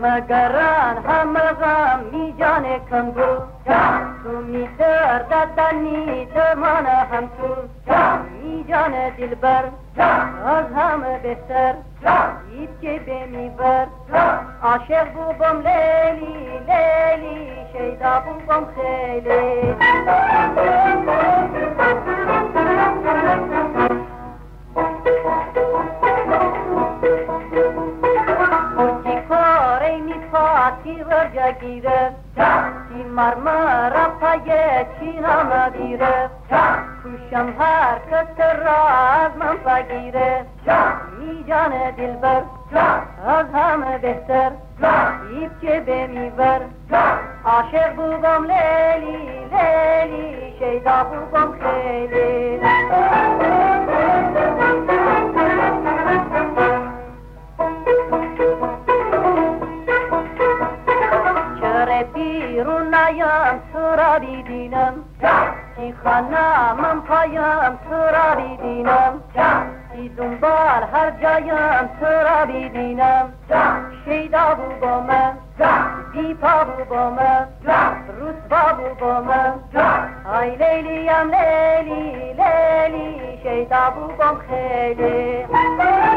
مگران همه غم می جان کنگو تو می دردنی درمان هم تو می جان دلبر از همه بهتر ایت که بمیبر عاشق بوبم لیلی لیلی شیدا بوبم خیلی کی ورجا گیره کی مرمر پایه چی نام بیره کوشم هر کس را از من بگیره می جان دلبر از همه بهتر ایب که بمیبر عاشق بوبم لیلی لیلی شیدا بوبم خیلی بیرون نیم تو را بیدینم کی خانه من پایم تو را بیدینم کی دنبال هر جایم تو را بیدینم شیدا بو با من دیپا بو با من رسوا بو با من ای لیلیم لیلی لیلی شیدا بو بام خیلی